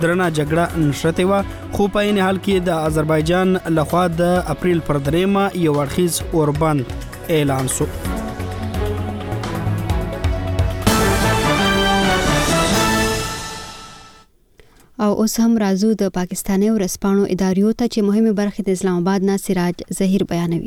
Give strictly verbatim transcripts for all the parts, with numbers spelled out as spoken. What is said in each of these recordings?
درنه جګړه نشته و، خو په عین حال کې د آذربایجان لخوا د اپریل پر دریمه یو اړخیز اوربند اعلان شو. او اوس هم راځو د پاکستاني ورسپانو اداریو ته چې مهمه برخه د اسلام آباد نه سراج ظهیر بیانوي.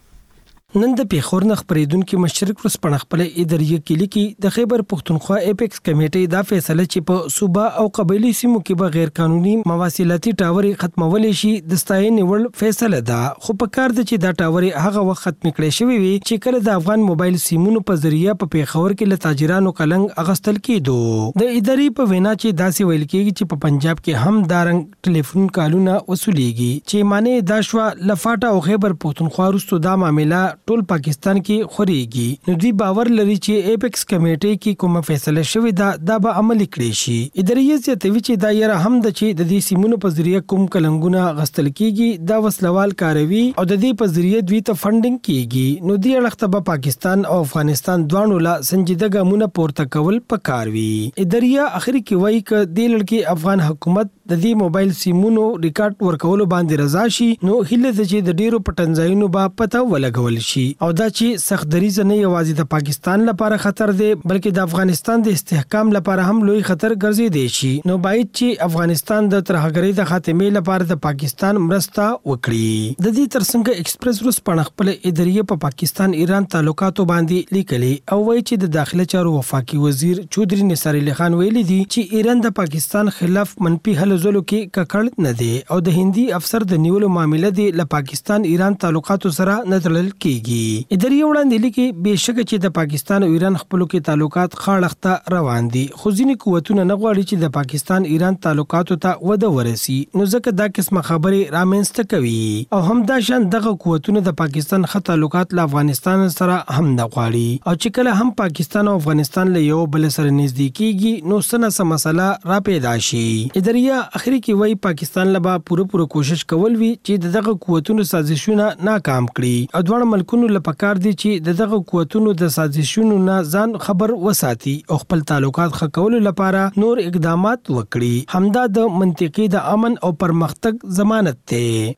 نن د پیښور نه خبرېدونکو مشرک ورسپانه خپل اداریه کې لیکي د خیبر پختونخوا اپیکس کمیټې دا فیصله چې په صوبه او قبایلی سیمو کې به غیر قانوني مواصلاتي ټاورې ختمول شي د ستاینې وړ فیصله ده، خو په کار ده چې دا ټاورې هغه وخت ختم کړي شوی وي چې کله د افغان موبایل سیمونو په ذریعہ په پیښور کې له تاجرانو کلنګ اغستل کېدو. د اداري په وینا چې داسې ویل کېږي چې په پنجاب کې هم دارنګ ټلیفون کالونه وصولیږي چې معنی دا شو لفاټه او خیبر پختونخوا وروسته دا معاملہ ټول پاکستان کې خوريږي. نو دوی باور لري چې اپیکس کمیټې کې کومه فیصله شوې ده دا به عملي کړي شي. اداري زیاتوي چې دا یره هم د چې د دې سیمونو په ذریعہ کوم کلنګونه غستل کیږي دا وسلوال کاروي او د دې په ذریعہ دوی ته فندینګ کیږي. نو دې اړخته به پاکستان او افغانستان دواړو لا سنجیده ګامونه پورته کول پکار وي. اداري اخري کې وایي ک د لړکی افغان حکومت د دې موبایل سیمونو ریکارډ ورکول باندې رضا شي نو هله د چې د ډیرو پټنځایونو با پته ولګول شي او دا چې سخت دریزه نه یوازې د پاکستان لپاره خطر دی بلکې د افغانستان د استحکام لپاره هم لوی خطر ګرځي دی شي. نو باید چې افغانستان د ترهګرۍ د خاتمې لپاره د پاکستان مرسته وکړي. د دې ترڅنګ ایکسپریس روس په خپل اداري په پاکستان ایران تعلقاتو باندې لیکلي او وایي چې د داخله چارو وفاقي وزیر چودري نثار علي خان ویلي دي چې ایران د پاکستان خلاف منفي هلو ځلو کې ککړ نه دی او د هندي افسر د نیولو معاملې دی له پاکستان ایران تعلقاتو سره نه تړل کیږي. اداري وړاندې لیکي بهشکه چې د پاکستان او ایران خپلو کې تعلقات خاړخته روان دي خو ځینې قوتونه نه غواړي چې د پاکستان ایران تعلقاتو ته وده ورسي نو ځکه دا قسمه خبرې رامنځته کوي او هم دا شان دغه قوتونه د پاکستان خط تعلقات له افغانستان سره هم نه غواړي او چې کله هم پاکستان او افغانستان له یو بل سره نږدې کیږي نو سنه سم مسله را پیدا شي. اداري اخري کې وایي پاکستان لبا پوره پوره کوشش کول وی چې دغه قوتونو سازشونه ناکام کړي او دوه ملکونو لپاره کار دي چې دغه قوتونو د سازشونو نه ځان خبر وساتي او خپل تعلقات ښه کولو لپاره نور اقدامات وکړي. همدا د منطقي د امن او پرمختګ ضمانت دی.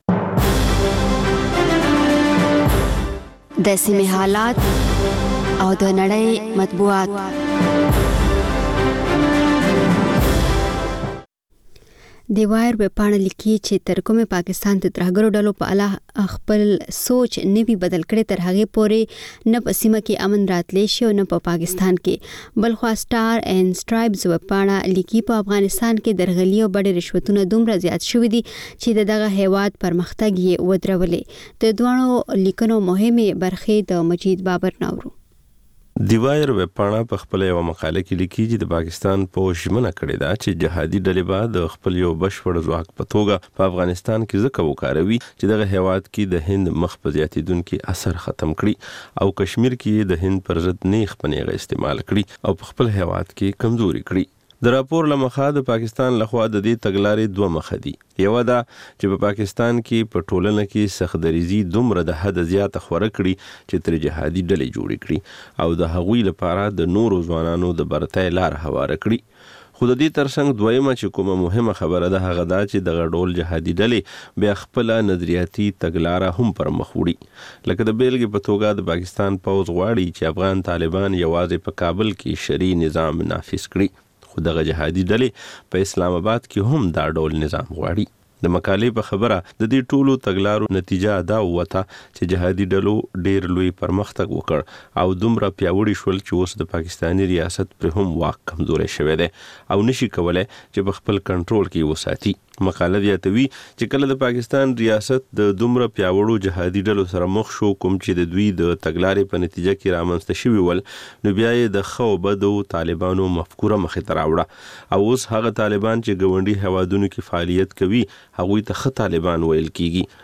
د سیمې حالات او د نړۍ مطبوعات. د وایر په پاڼه لیکي چې تر کومه پاکستان د ترهګرو ډلو په اړه خپل سوچ نوي بدل کړي تر هغه پورې نه په سیمه کې امن راتلی شي او نه په پاکستان کې. بلخوا سٹار اینڈ سټرایبز په پاڼه لیکي په افغانستان کې درغلي او بډې رشوتونه دومره زیات شوي دي چې دغه هیواد پرمختګ یې ودرولې. د دوه لیکنو مهمه برخې د مجید بابر ناورو. دی وایر ویب پاڼه په خپل یو مقاله کې لیکي چې د پاکستان په ژمنه کړې ده چې جهادي ډلې به د خپل یو بشپړ ځواک په توګه په افغانستان کې ځکه وکاروي چې دغه هیواد کې د هند مخ په زیاتیدونکو اثر ختم کړي او کشمیر کې د هند پر ضد نیغ پنیغه استعمال کړي او په خپل هیواد کې کمزوري کړي. د راپور لمخه د پاکستان لخوا د دې تګلارې دوه مخه دي. یو دا چې په پاکستان کې په ټولنه کې سخدریزي دومره د حد زیاته خوره کړي چې تر جهادي ډلې جوړې کړي او د هغوی لپاره د نورو ځوانانو د برتۍ لار هواره کړي. خو د دې ترڅنګ دویمه چې کومه مهمه خبره ده هغه دا چې د غډول جهادي ډلې بیا خپل نظریاتي تګلاره هم پر مخ وړي. لکه د بیلګې په توګه د پاکستان پوځ غواړي چې افغان طالبان یوازې په کابل کې شرعي نظام نافذ کړي خو دغه جهادي ډلې په اسلام آباد کې هم دا ډول نظام غواړي. د مقالې په خبره د دې ټولو تګلارو نتیجه دا وته چې جهادي ډلو ډیر لوی پرمختګ وکړ او دومره پیاوړي شول چې اوس د پاکستاني ریاست پر هم واک کمزوري شوی دی او نشي کولای چې په خپل کنټرول کې وساتي. مقاله زیاتوي چې کله د پاکستان ریاست د دومره پیاوړو جهادي ډلو سره مخ شو کوم چې د دوی د تګلارې په نتیجه کې رامنځته شوي ول نو بیا یې د خو بدو طالبانو مفکوره مخې ته راوړه او اوس هغه طالبان چې ګوندي هوادونو کې فعالیت کوي هغوی ته خ طالبان ویل کیږي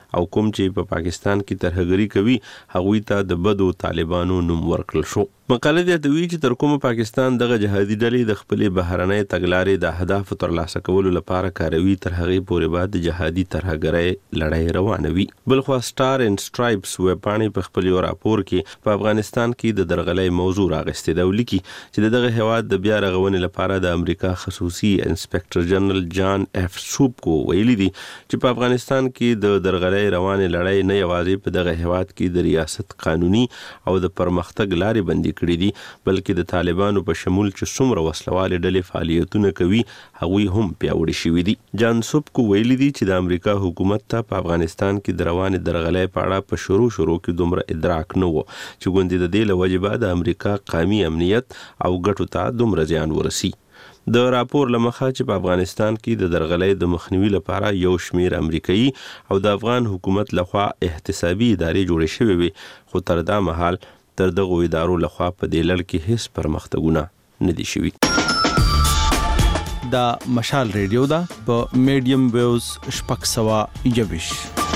او کوم چې په پاکستان کې ترهګری کوي هغوی ته د بدو طالبانو نوم ورکړل شو. مقاله د دوی چې تر کومه پاکستان دغه جهادي ډلې د خپلې بهرنۍ تګلارې د اهداف ترلاسه کولو لپاره کاروي تر هغې پورې بعد د جهادي ترهګرۍ لړۍ روانه وي. بلخوا سټار اینډ سټرایپس ویبپاڼې په خپل یو راپور کې په افغانستان کې د درغلۍ موضوع راغستې ده او لیکي چې دغه هیواد د بیا رغونې لپاره د امریکا خصوصي انسپکټر جنرال جان اف سوبکو ویلي دي چې په افغانستان کې د درغلۍ روانې لړۍ نه یوازې په دغه هیواد کې د ریاست قانوني او د پرمختګ لارې بندي کړي دي بلکې د طالبانو په شمول چې څومره وسلوالې ډلې فعالیتونه کوي هغوی هم پیاوړي شوي دي. جان سوبکو ویلي دي چې د امریکا حکومت ته په افغانستان کې د روانې درغلۍ په اړه په شروع شروع کې دومره ادراک نه و چې ګوندې د دې له وجې به د امریکا قومي امنیت او ګټو ته دومره زیان ورسي. د راپور لمخه چې په افغانستان کې د درغلۍ د مخنیوي لپاره یو شمیر امریکایي او د افغان حکومت لخوا احتسابي ادارې جوړې شوې وي خو تر دا مهال تر دغه ادارو لخوا په دې لړ کې هیڅ پرمختګونه نه دي شوي. دا مشال ریډیو ده په میډیم ویوز شپږ سوه یوویش.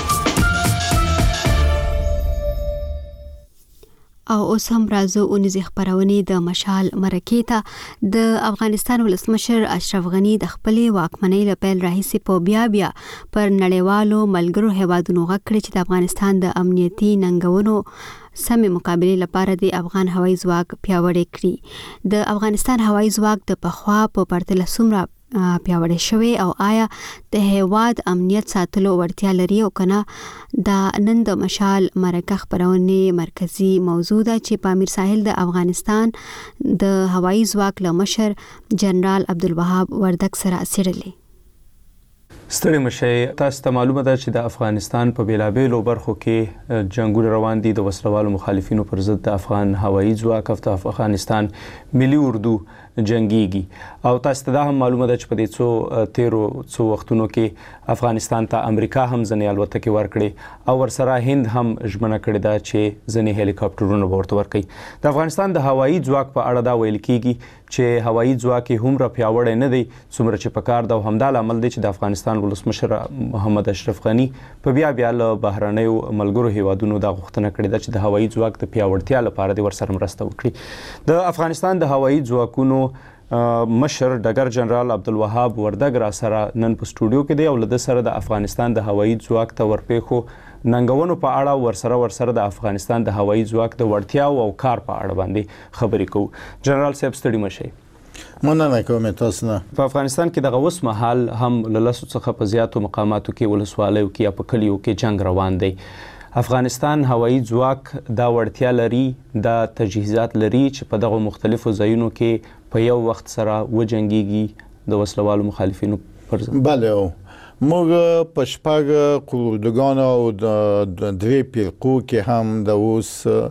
او اوس هم راځو اونیزې خپرونې د مشال مرکې ته. د افغانستان ولسمشر اشرف غني د خپلې واکمنۍ له پیل راهیسې په بیا بیا پر نړیوالو ملګرو هیوادونو غږ کړی چې د افغانستان د امنیتي ننګونو سمې مقابلې لپاره د افغان هوایي ځواک پیاوړی کړي. د افغانستان هوایي ځواک د پخوا په پرتله څومره پیاوړی شوی او آیا د هیواد امنیت ساتلو وړتیا لري او کنه؟ دا نن د مشال مرکه خپرونې مرکزی موضوع ده چې په امیر ساحل د افغانستان د هوایي ځواک له مشر جنرال عبدالوهاب وردک سره څېړلې. ستړي مشئ، تاسو ته معلومه ده چې د افغانستان په بیلابیلو برخو کې جنگونه روان دي د وسلوالو مخالفینو پر ضد د افغان هوایي ځواک او د افغانستان ملي اردو جنگيږي او تاسو ته دا هم معلومه ده چې په دې څو تیرو څو وختونو کې افغانستان ته امریکا هم ځنې الوتکې ورکړي او ورسره هند هم ژمنه کړې ده چې ځنې هلیکاپټرونه به ورته ورکړي. د افغانستان د هوایي ځواک په اړه دا ویل کېږي چې هوایي ځواک یې هومره پیاوړی نه دی څومره چې پکار ده او همدا لامل دی چې د افغانستان ولسمشر محمد اشرف غني په بیا بیا له بهرنیو ملګرو هیوادونو دا غوښتنه کړې ده چې د هوایي ځواک د پیاوړتیا لپاره د ورسره مرسته وکړي. د افغانستان د هوایي ځواکونو مشر ډګر جنرال عبدالوهاب وردک را سره نن په سټوډیو کې دی او له ده سره د افغانستان د هوایي ځواک ته ورپېښو ننګونو په اړه ورسره ورسره د افغانستان د هوایي ځواک د وړتیاو او کار په اړه باندې خبرې کوو. جنرال صاحب ستړي مشئ. مننه کوم تاسو نه. په افغانستان کې دغه اوس مهال هم له لسو څخه په زیاتو مقاماتو کې ولسوالیو کې یا په کلیو کې جنگ روان دی. افغانستان هوایي ځواک دا وړتیا لري، دا تجهیزات لري چې په دغه مختلفو ځایونو کې په یو وخت سره وجنګيږي د وسلوالو مخالفینو پر ضد؟ بله، موږ په شپږ قراردادګانو او د درې فرقو کې هم د اوس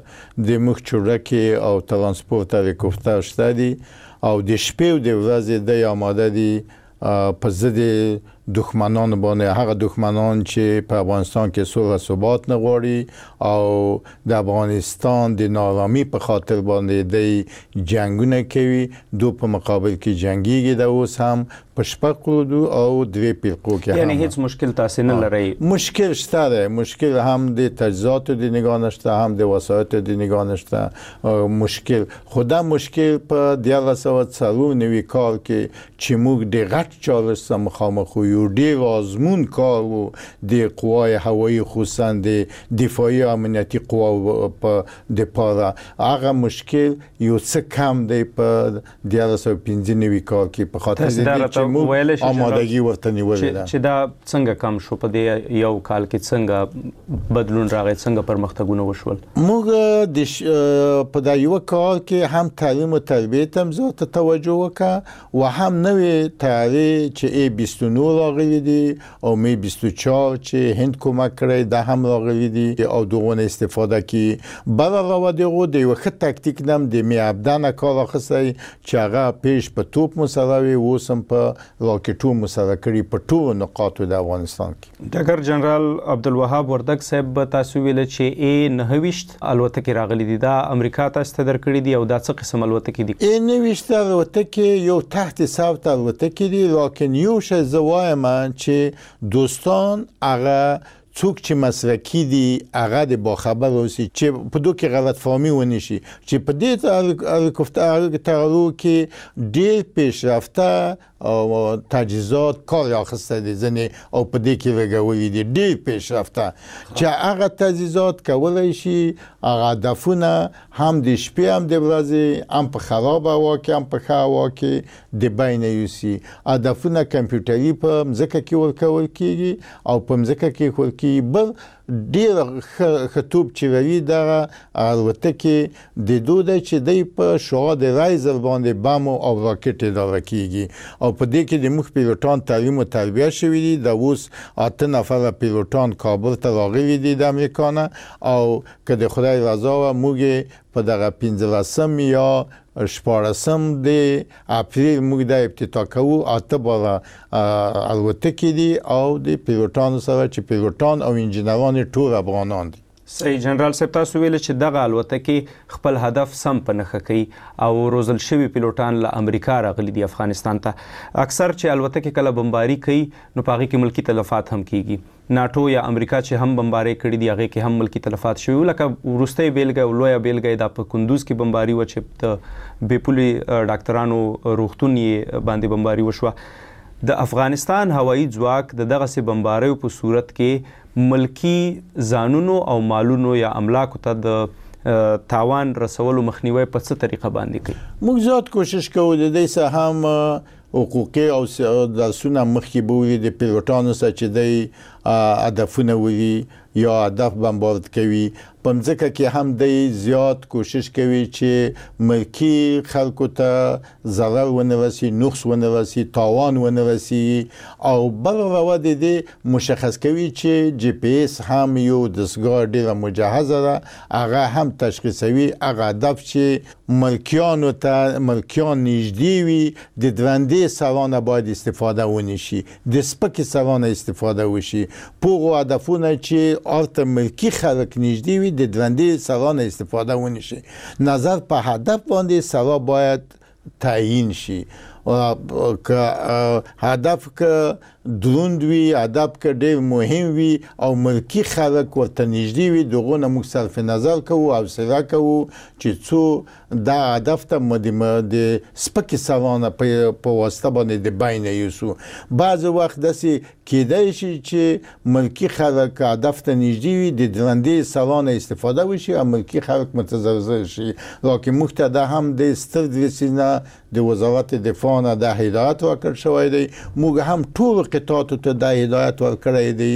د مخ چورکې او ترانسپورت هلیکوپټر شته دي او د شپې او د ورځې د آماده دي په ضد دښمنان باندې، هغه دښمنان چې په افغانستان کې صلح ثبات نه غواړي او د افغانستان د نارامي په خاطر باندې د جنگونه کوي، دو په مقابل کې جنگيږي. د اوس هم په شپږ قرارداد او درې فرقو کې یعنی هیڅ مشکل تاسو نه لرئ؟ مشکل شته ده، مشکل هم د تجهیزاتو د نگاه نشته، هم د وسایطو د نگاه نشته. مشکل خدا مشکل په دیارلس سوه څلور نوي کال کې چې موږ د غټ چالش سره مخامخ یو ډیر آزمون کار و د قوای هوایی خصوصا د دفاعي امنیتي قوا په د پاره. هغه مشکل یو څه کم دی په دیارلس سوه پنځه نوي کال کې په خاطر دې چې موږ آمادګي ورته نیولې ده. چې دا څنګه کم شو په دې یو کال کې، څنګه بدلون راغی، څنګه پرمختګونه وشول؟ موږ د په دا یو کال کې هم تعلیم او تربیه ته زیاته توجه وکړه و هم نوې تیاری چې ای بیست و نه راغلی دي او می بیست و چهار چې هند کمک کړی دا هم راغلی دي او دغه استفاده کی بل راوړو د یو ښه تاکتیک نام د می ابدان کار اخصای چې هغه پیش په توپ مساوي وسم په راکټو مساوي کړی په ټولو نقاطو د افغانستان کې. ډګر جنرال عبدالوهاب وردک صاحب تاسو ویل چې ای نهويشت الوتکې راغلي دي، دا امریکا تاسو ته درکړي دي او دا څه قسم الوتکې دي؟ ای نهويشت الوتکې یو تحت ثبت الوتکې دي، لکه یو شی زوایم چې دوستان هغه څوک چې مسلکي دي هغه د باخبر اوسي چې په دوی کې غلط فهمي ونه شي چې په دې هلیکوپټرو کې ډېر پیشرفته او تجهیزات کار اخیسته دي ځینې او په دې کې لګولي دي ډېر پیشرفته چې هغه تجهیزات کولی شي هغه هدفونه هم د شپې هم د ورځې هم په خراب هوا کې هم په ښه هوا کې د بین یوسي هدفونه کمپیوټري په مځکه کې ورکول کېږي او په مځکه کې ورکول کېږي بل ډېر ښه توپ چې لري دغه الوتکې د دوی دی چې دی په شعاع د رایزر باندې بم او راکټ اداره کېږي او په دې کې د موږ پیلوټان تعلیم او تربیه شوي دي د اوس اته نفره پیلوټان کابل ته راغلي دي د امریکا نه او که د خدای رضا وه موږ په دغه پنځلسم یا شپاړسم د اپریل موږ د افتتاح کوو اته باره الوتکې دي او د پیلوټانو سره چې پیلوټان او انجینران ټول افغانان دي. صحیح جنرال صاحب تاسو ویل چې دغه الوتکې خپل هدف سم په نښه کوي او روزل شوي پیلوټان له امریکا راغلي دي افغانستان ته. اکثر چې الوتکې کله بمباري کوي نو په هغې کې ملکي تلفات هم کیږي. ناټو یا امریکا چې هم بمباري کړي دي هغې کې هم ملکي تلفات شوي لکه وروستۍ بیلګه او لویه بیلګه دا په کندوز کې بمباري وه چې د بېپولي ډاکټرانو روغتون یې باندې بمباري وشوه. د افغانستان هوایي ځواک د دغسې بمباریو په صورت کې ملکی ځانونو او مالونو یا املاکو ته د تاوان رسولو مخنیوي په څه طریقه باندې کوي؟ موږ زیات کوشش کوو د دې څخه هم حقوقي او درسونه مخکې به وي د پیلوټانو سره چې دی هدفونه ولي یا هدف بمبارد کوي په مځکه کې هم دی زیات کوشش کوي چې ملکی خلکو ته ضرر ونه رسي نقص ونه رسي تاوان ونه رسي او بل روا د دې مشخص کوي چې جی پی اس هم یو دستګاه ډیره مجهزه ده هغه هم تشخیصوي هغه هدف چې ملکیانو ته ملکیان نږدې وي د درندې سرانه باید استفاده ونشي د سپکې سرانه استفاده وشي پوغو هدفونه چې ارته ملکی خلک نږدې وي د درندې سرانه استفاده ونشي نظر په هدف باندې سرا باید تعیین شي که هدف که دروند وي هدف که ډېر مهم وي او ملکی خلک ورته نږدې وي دغو نه موږ صرف نظر کوو حوصله کوو چې څو دا هدف ته د سپکې سرانه په واسطه باندې د بین یوسو. بعضې وخت داسې کیدای شي چې ملکی خلک هدف ته نږدې وي د درندې سرانه استفاده وشي او ملکی خلک متضرر شي لکه موږ ته دا هم د ستر درسي نه د وزارت دفاع نه دا هدایت ورکړل شوی دی موږ هم ټول قطعاتو ته دا هدایت ورکړی دی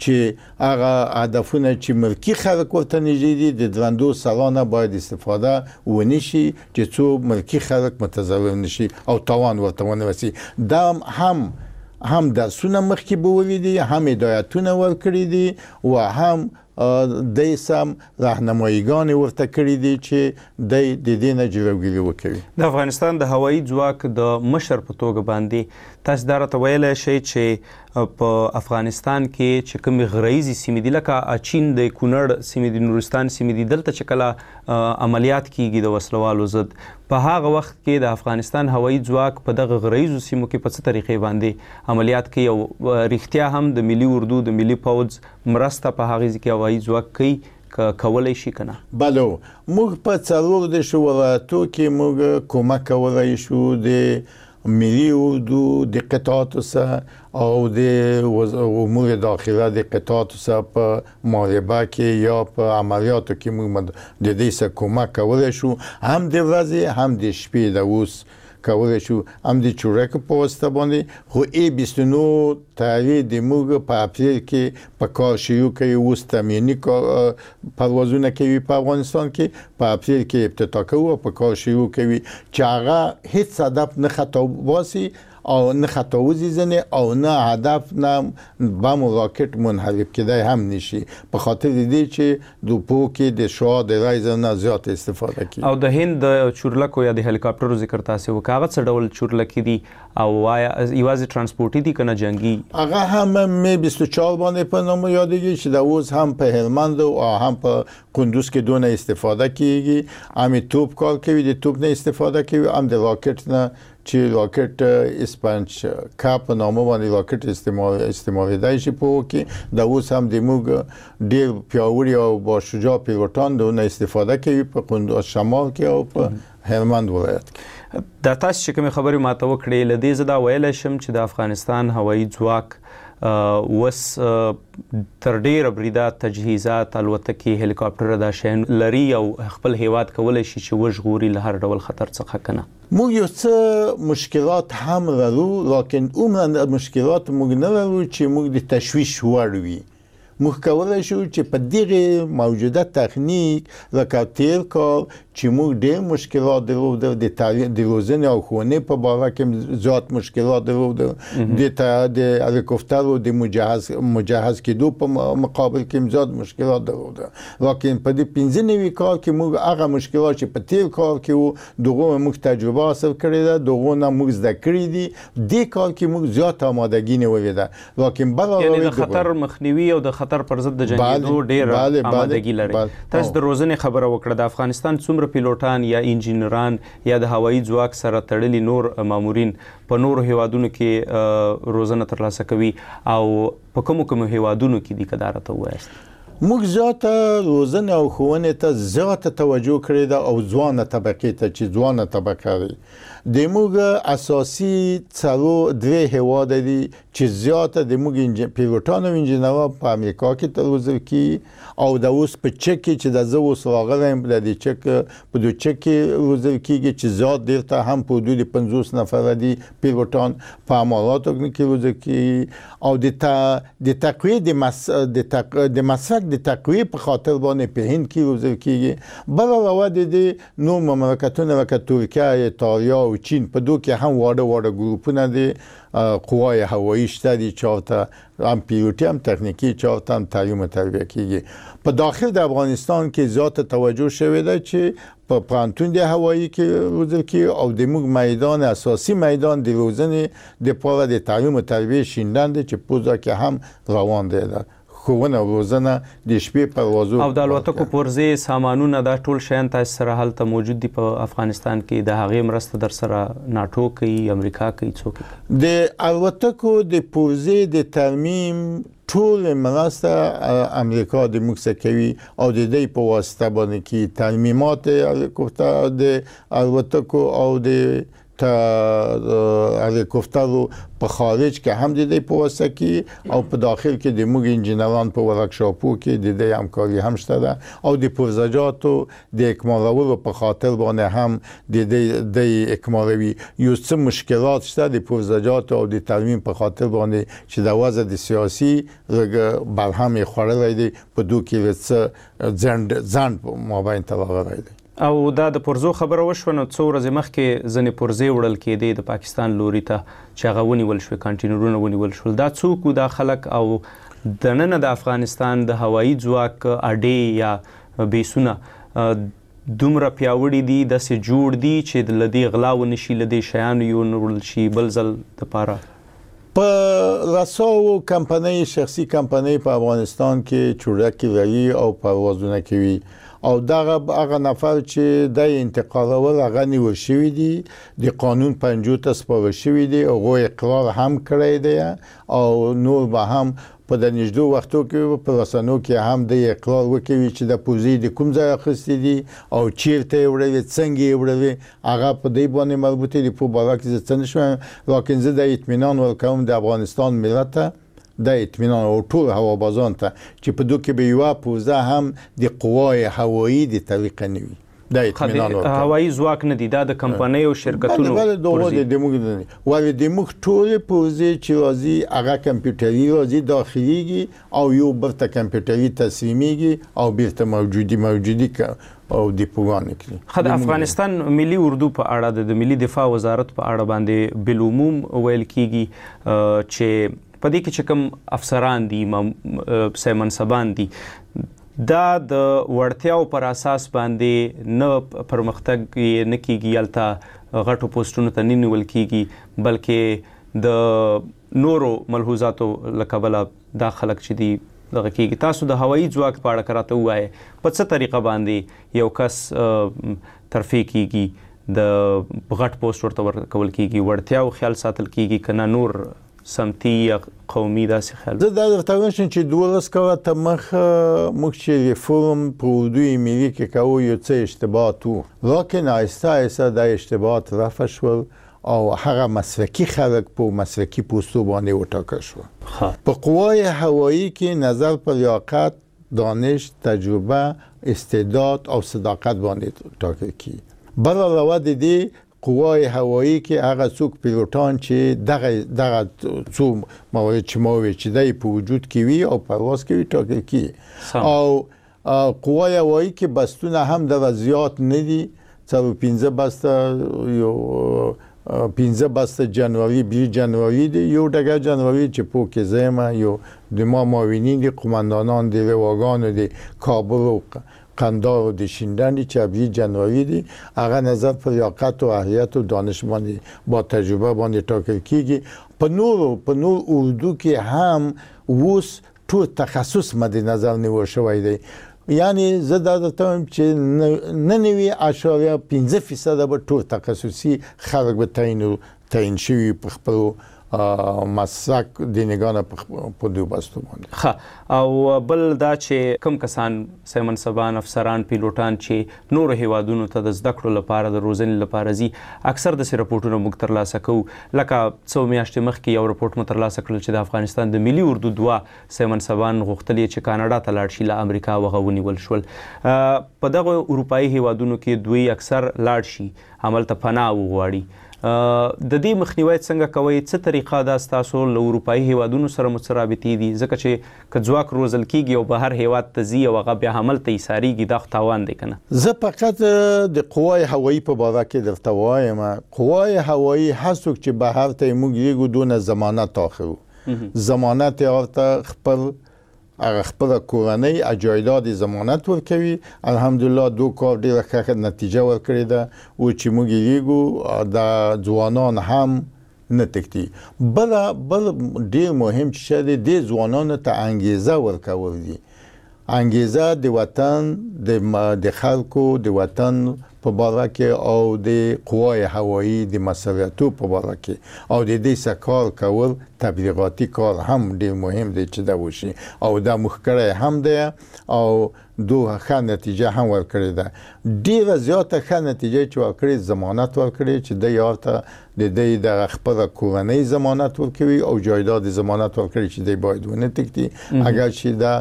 چې هغه هدفونه چې ملکی خلک ورته نږدې دي د درندو سرانه باید استفاده ونشي چې څو ملکی خلک متضرر نشي او تاوان ورته ونه رسي. دا هم هم درسونه مخکې به ولیدي هم هدایتونه ورکړي دي و هم د سم راهنماییګانې ورته کړي دي چې د دې نه جلوګیري وکړي. د افغانستان د هوایي ځواک د مشر په توګه باندې تاسو دا راته ویلی شئ چې په افغانستان کې چې کومې غرایزي سیمې دي لکه اچین د کونړ سیمې دي نورستان سیمې دي دلته چې کله عملیات کیږي د وسلوالو ضد په هغه وخت کې د افغانستان هوایي ځواک په دغه غرایزو سیمو کې په څه طریقې باندې عملیات کوي او رښتیا هم د ملي اردو د ملي پوځ مرسته په هغه ځای کې هوایي ځواک کوي کولای شي کنه؟ بله موږ په څلور دېرشو ولایتو کې موږ کومک کولی شو د ملي اردو د قطعاتو سره او د امور داخله د قطعاتو سره په محاربه کې یا په عملیاتو کې موږ د دې سره کومک کولی شو هم د ورځې هم د شپې د اوس کولی شو هم د چورک په واسطه باندې خو ای بیست و نه تیاری د موږ په اپریل کې په کار شروع کوي اوس تمریني پروازونه کوي په افغانستان کې په اپریل کې افتتاح کوو او په کار شروع کوي چې هغه هیڅ هدف نه خطا باسي او نه خطا وزیزنه او نه هدف نه بم و راکت منحرف کېدای هم نشي په خاطر دې چې د پو کې د شعاع د رایزر نه زیات استفاده کوي. او د هند د چورلکو یا د هلیکاپټرو ذکر تاسو وکړ هغه څه ډول چورلکې دي او یوازې ترانسپورټي دي کنه جنگي؟ هغه هم مې بیست و چهار باندې په نوم یادېږي چې د اوس هم په هلمند او هم په کندوز کې دونه استفاده کیږي هم توپ کار کوي د توپ نه استفاده کوي هم د راکت نه چې راکټ اسپانچ کاپ نامه باندې راکټ استعمال استعمالېدای شي په کې د اوس هم د موږ ډېر پیاوړي او با شجاع پیلوټان دونه استفاده کوي په قندوز شمال کې او په هلمند ولایت کې. دا تاسو چې کوم خبرې ماته وکړې لدې زدا ویل شم چې د افغانستان هوایي ځواک وس تر ډیره بریده تجهیزات الوتکې هلیکاپټر دا شین لري او خپل هیواد کولای شي چې وژغوري له هر ډول خطر څخه کنه. موږ یو څه مشکلات هم لرو لکه عموما مشکلات موږ نه لرو چې موږ د تشویش وړ وي. موږ کولای شو چې په دغه موجوده تخنیک لکه تیر کال چې موږ ډېر مشکلات درلود د تعلیم د روزنې او ښوونې په باره کې زیات مشکلات درلود د د هلیکوپټر او د مجهز مجهز کېدو په مقابل کې زیات مشکلات درلود. لکه په دې پنځه نوي کال کې موږ هغه مشکلات چې په تیر کال کې وو دغه موږ تجربه حاصل کړې ده دغه نه موږ زده کړې دي دې کال کې موږ زیات آمادګي نیولې ده. لکه بل یعنی د خطر مخنیوي او د خطر پر ضد د جنګیدو ډېر آمادګي لري. تاسو د روزنې خبره وکړه د افغانستان څومره پیلوټان یا انجینران یا د هوایي ځواک سره تړلي نور مامورین په نورو هیوادونو کې روزنه ترلاسه کوي او په کومو کومو هیوادونو کې دي کدارته وایست؟ موږ زیاته روزنه او ښوونې ته زیاته توجه کړې ده او ځوانه طبقې ته چې ځوانه طبقه لري. د موږ اساسي څلور درې هیواد دي چې زیاته د موږ پیلوټان او انجینران په امریکا کې روزل کیږي او د اوس په چک کې چې د زه اوس راغلم د دې چک په دوه چک کې روزل کیږي چې زیات ډېر هم په حدود پنځوس نفر دي پیلوټان په اماراتو کې روزل کیږي او د تا د تقویه د مس د تق د مسلک د تقویه په خاطر باندې په هند کې روزل کیږي. بل راوړ د نو مملکتونه لکه ترکیه، ایتالیا او چین په دوه کې هم واړه واړه ګروپونه دي قوای هوایی شته دي چې هم پیلوټي هم تخنیکی چې هم تعلیم او تربیه کیږي. په داخل د افغانستان کې زیات توجه شوی دی چې په پانتون د هوایی کې روزل کیږي او د موږ میدان اساسي میدان د روزنې د پاره د تعلیم او تربیه شیندان دي چې پوزا کې هم روان دي. خوونه روزنه د شپې پروازو او د الوتکو پرزې سامانونه دا ټول شیان تاسو سره هلته موجود دي په افغانستان کې د هغې مرسته در سره ناتو کوي امریکا کوي څوک د الوتکو د پرزې د ترمیم ټول مرسته امریکا د موږ کوي او د دې په واسطه باندې کې ترمیمات هلیکوپټر د الوتکو او د تا هلیکوپټرو په خارج کې هم د دې په واسطه کې او په داخل کې د موږ انجینران په ورکشاپو کې د دې همکاري هم شته ده او د پروژه‌جاتو د اکمالولو په خاطر باندې هم د دې د اکمالوي یو څه مشکلات شته د پروژه‌جاتو او د ترمیم په خاطر باندې چې د وضع د سیاسي لږ برهم خورلای دی په دوه کې څه ځند ځند مابین تراغلی دی. او دا د پرزو خبره وشو نو څو ورځې مخکې ځنې پرزې وړل کېدې د پاکستان لوري ته چې هغه ونیول شوې کانټینرونه ونیول شول. دا څوک دا خلک او د نن د افغانستان د هوایي ځواک اډې یا بیسونه دومره پیاوړي دي داسې جوړ دي چې لدې غلا ونشي لدې شیانو یو نوړل شي بل ځل دپاره په رساو کمپنۍ شخصي کمپنۍ په افغانستان کې چورکې لري او پروازونه کوي او دغه هغه نفر چې د انتقالول هغه نیول شوی دی د قانون پنځو ته سپارل شوی دی او اقرار هم کړی دی او نور به هم په د نږدې وختو کې په رسنیو کې هم د اقرار وکوي چې د پوزې د کوم ځای اخیستې دي او چیرته یې وړلې څنګه یې وړلې هغه په دې باندې مربوطه دي. په باره کې زه څه نشم لکن زه د اطمینان ورکوم د افغانستان ملت ته د اطمینان او ټول هوابازان ته چې په دوه کې به یو پوزه هم د قوای هوایی د طریقه نوي د اطمینان ورکوم. هوایي ځواک نه دي دا د کمپنۍ او شرکتونو بله دغه د موږ ولې د موږ ټول پوزې چې راځي هغه کمپیوټري راځي داخليږي او یو برته کمپیوټري تسلیمیږي او بیرته موجودي موجودي او د پوغان کې. خد افغانستان ملي اردو په اړه د ملي دفاع وزارت په اړه باندې بالعموم ویل کیږي چې په دې کې چې کوم افسران دي سه منصبان دي دا د وړتیاو پر اساس باندې نه پرمختګ نه کیږي یالته غټو پوسټونو ته نه نیول کیږي بلکې د نورو ملحوظاتو لکبله دا خلک چې دي دغه کیږي. تاسو د هوایي ځواک په اړه کراته وایي په څه طریقه باندې یو کس ترفیع کیږي د غټ پوسټ ورته ورکول کیږي، وړتیا او خیال ساتل کیږي کنه نور سمتي یا قومي داسې خیال؟ زه دا درته وایم چې دولس کاله ته مخ موږ چې ریفورم په اردوی ملي کې کوو یو څه اشتباهات وو، لکن آهسته آهسته دا اشتباهات رفع شول او هغه مسلکي خلک په مسلکي پوستو باندې وټاکل شو. په قوای هوایی کې نظر په لیاقت، دانش، تجربه، استعداد او صداقت باندې ټاکل کیږي. بل علاوه د دې قوای هوایی کې هغه څوک پیلوټان چې دغه دغه څو موارد چې مو وی چې دای په وجود کې وي او پرواز کوي ټاکل کیږي. او قوای هوایی کې بستونه هم د زیات نه دي، څلور پنځه بسته یو پنځه بسته جنوري بیست جنوري دی، یو ډګر جنوري چې پوکې زما یو د ما معاونین دي، قماندانان دي، واګانو دي، کابل او قندار د شیندن چې بیست جنوري دی، هغه نظر پر لیاقت او اهلیت او دانش باندې با تجربه باندې ټاکل کیږي. په نور په نور اردو کې هم اوس ټول تخصص مد نظر نیول شوی دی. یعنی زه دا درته وایم چې نه نوي اشاریه پنځه فیصده به ټول تخصصي خلک به تعین تعین شوي په خپلو مسلک دینګانه په دوی بستو باندې. ښه، او بل دا چې کوم کسان سیمنصبان، افسران، پیلوټان چې نورو هیوادونو ته د زده کړو لپاره د روزنې لپاره ځي، اکثر داسې رپورټونه موږ ترلاسه کوو. لکه څو میاشتې مخکې یو رپورټ مو ترلاسه کړل چې د افغانستان د ملي اردو دوه سیمنصبان غوښتل چې کاناډا ته لاړ شي، له امریکا وغه ونیول شول. په دغه اروپایي هیوادونو کې دوی اکثر لاړ شي هملته پناه وغواړي. د دې مخنیوي څنګه کوي؟ څه طریقه دا ستاسو له اروپایي هیوادونو سره مو څه رابطې دي؟ ځکه چې که ځواک روزل کیږي او بهر هیواد ته ځي او هغه بیا هملته ایساریږي، دا خو تاوان دی که نه؟ زه فقط د قوای هوایی په باره کې درته وایم، قوای هوایی هر څوک چې بهر ته موږ یې دونه ضمانت اخلو، ضمانت یې ورته خپل هغه خپل کورنۍ جایداد ضمانت ورکوي. الحمدلله دو کار ډیره ښه نتیجه ورکړې ده او چې موږ یې د ځوانان هم نه تکتي. بل بل ډیر مهم چې د دې ځوانانو ته انګیزه ورکول دي، انګیزه د وطن د خلکو د وطن په باره کې او د قوای هوایی د مسؤلیتو په باره کې او د دې سره کار کول، تبلیغاتي کار هم ډیر مهم دی چې دا وشي او دا مخکړه هم دی او دوه ښه نتیجه هم ورکړې ده. ډیره زیاته ښه نتیجه چې ورکړې، ضمانت ورکړې چې د یارته د دې د خپل کورنۍ ضمانت ورکوي او جایداد ضمانت ورکړي چې د باید ونه تکتي. اگر چې دا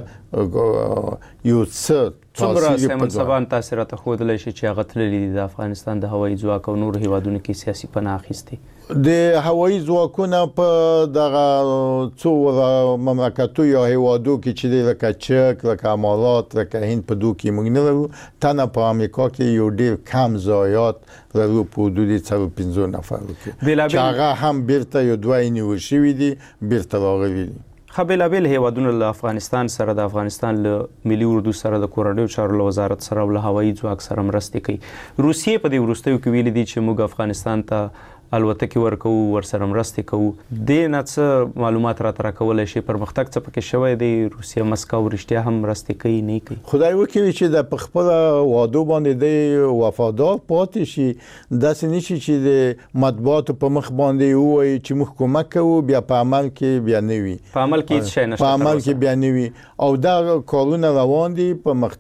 یو څه څومره سیمنصبان تاسو راته ښودلی شي چې هغه تللي دي د افغانستان د هوایي ځواک او نورو هیوادونو کې سیاسي پناه اخیستې؟ د هوایي ځواکونه په دغه څو مملکتو یا هیوادو کې چې دی لکه چک، لکه امارات، لکه هند په دو کې موږ نه لرو. تنه په امریکا کې یو ډیر کم ضایعات لرو په حدود څلور پنځه نفرو کې چې هغه هم بیرته یو دوه یې نیول شوي دي، بیرته راغلي دي. ښه، بېلابېل هیوادونه له افغانستان سره، د افغانستان له ملي اردو سره، د کورنیو چارو له وزارت سره او له هوایي ځواک سره مرستې کوي. روسیې په دې وروستیو کې ویلي دي چې موږ افغانستان ته الوتکې ورکوو، ورسره مرستې کوو. دې نه څه معلومات راته راکولی شي؟ پرمختګ څه پکې شوی دی؟ روسیه مسکو رښتیا هم مرستې کوي نه کوي؟ خدای وکړي چې د په خپله وعدو باندې دی وفادار پاتې شي، داسې نه شي چې د مطبوعاتو په مخ باندې ووایي چې موږ کومک کوو، بیا په عمل کې بیا نه وي، په عمل کې هیڅ شی نشته، په عمل کې بیا نه وي. او دا کارونه روان دي،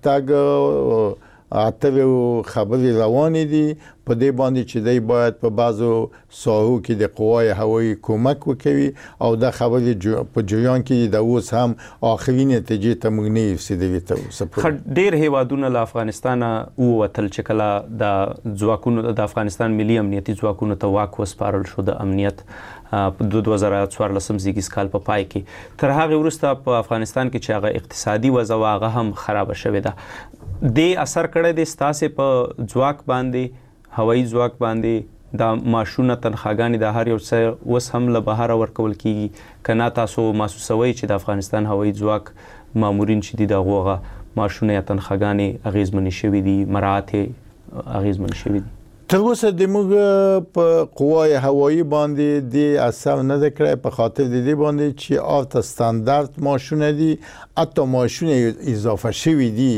پرمختګ اتلو خبرې روانې دي په دې باندې چې دی باید په بعضو ساحو کې د قوای هوایی کومک وکوي او دا خبرې په جریان کې د اوس هم آخري نتیجې ته موږ نه رسېدلي تر اوسه. ډېر هیوادونه له افغانستانه ووتل چې کله د ځواکونو د افغانستان ملي امنیتي ځواکونو ته واک وسپارل شو د امنیت په دوه زره څوارلسم زیږدیز کال په پای کې. تر هغې وروسته په افغانستان کې چې هغه اقتصادي وضع وه هغه هم خرابه شوې ده. دې اثر کړی دی ستاسې په ځواک باندې، هوایي ځواک باندې؟ دا معاشونه، تنخواګانې، دا هر یو څه اوس هم له بهره ورکول کیږي که نه؟ تاسو محسوسوئ چې د افغانستان هوایي ځواک مامورین چې دي د هغو هغه معاشونه یا تنخواګانې اغېزمنې شوي دي، مراعات یې اغېزمن شوي دي؟ تر اوسه د موږ په قوای هوایی باندې د اثر نه ده کړی په خاطر د دې باندې چې آرته ستاندارد معاشونه دي، حتی معاشونه اضافه شوي دي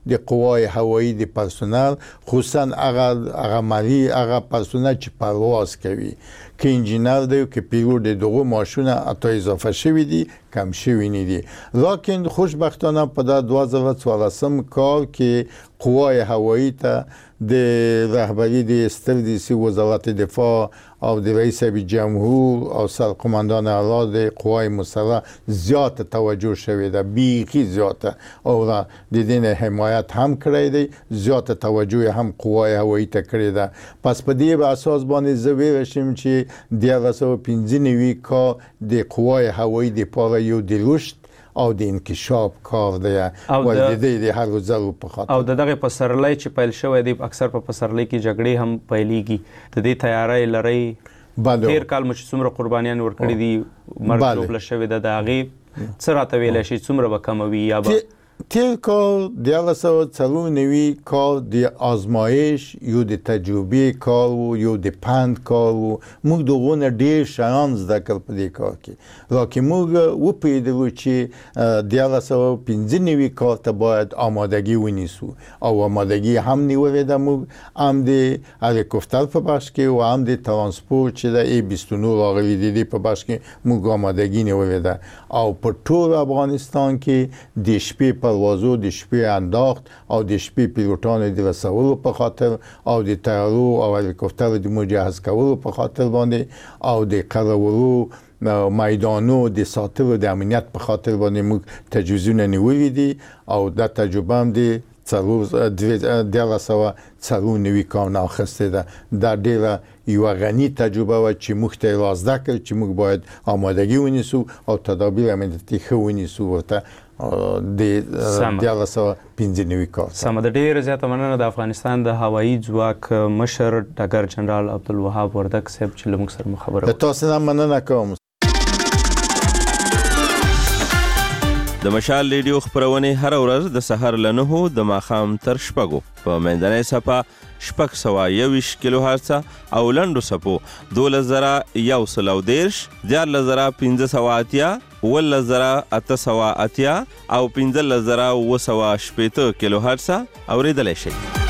د قوای هوایی د پرسونل خصوصا هغه هغه مالی هغه پرسونل چې پرواز کوي که انجینر دی که پیلوټ دی دغه ماشونه اته اضافه شوی دي کم شوی نه دي لکن خوشبختانه په دا دوه هزار و څوارلسم کال کې قوای هوایی ته د رهبری د ستر رئیس وزارت دفاع او د رئیس جمهور او سرقماندان اعلی د قوای مسلح زیات توجه شوی ده بیخی زیاته او را د دین حمایت هم کړی دی زیات توجه هم قوای هوایی ته کړی ده پس په دې اساس باندې زه ویرشم چې د دوه هزار و پنځه نوي کال د قوای هوایی د پاره یو د رشد او د انکشاف کار دی او د دې د هر ځل په خاطر او دغه پسرلی چې پیل شوی دی اکثر په پسرلی کې جګړې هم پیلېږي د دې تیاری لري بله تیر کال مو چې څومره قربانیان ورکړي دي مرګ جوړ شوی د هغې څه راته ویلی شي څومره به کموي یا به تیر کال د دوه هزار و څلور نوي کال د آزمایش یو د تجربې کال و یو د پند کال و موږ دغه نه ډېر شیان زده کړل په دې کار کې راکې موږ وپوهېدلو چې د دوه هزار و پنځه نوي کال ته باید آمادګي ونیسو او آمادګي هم نیولې ده موږ هم د هلیکوپتر په بخش کې او هم د ترانسپورت چې د ای بیست و نه راغلي د دې په بخش کې موږ آمادګي نیولې ده او په ټول افغانستان کې د شپې پروازو د شپې انداخت او د شپې پیلوټانو د رسولو په خاطر او د طیارو او هلیکوپتر د مجهز کولو په خاطر باندې او د قرارولو میدانو د ساتلو د امنیت په خاطر باندې موږ تجهیزونه نیولي دي او دا تجربه هم د څلور دوه هزار و څلور نوي کال نه اخیستې ده دا ډېره یوه غني تجربه وه چې موږ ته یې را زده کړل چې موږ باید آمادګي ونیسو او تدابیر امنیتي ښه ونیسو ورته د دوه هزار و پنځه نوي کال سمه ده ډېره زیاته مننه د افغانستان د هوایي ځواک مشر ډګر جنرال عبدالوهاب وردګ صاحب چې له موږ سره مو خبره وکړه تاسو نه مننه کوم د مشال ریډیو خبرونه هر ورځ د سحر له نهو د ماښام تر شپږو په منځنۍ صفه شپږ سوه یوویشت کیلو هرڅه او لنډو صفو دولس زره یو سل او دېرش دیارلس زره پنځه سوه اتیا اوولس زره اته سوه اتیا او پنځلس زره اوه سوه شپېته کیلو هرڅه اورېدلی شئ